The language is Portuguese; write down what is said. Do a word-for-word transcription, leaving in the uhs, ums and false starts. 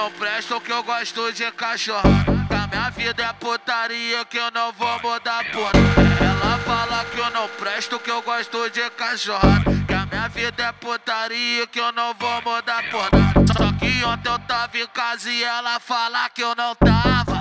não presto, que eu gosto de cachorrada. Que a minha vida é putaria, que eu não vou mudar por nada. Ela fala que eu não presto, que eu gosto de cachorrada. Que a minha vida é putaria, que eu não vou mudar por nada. Só que ontem eu tava em casa e ela fala que eu não tava.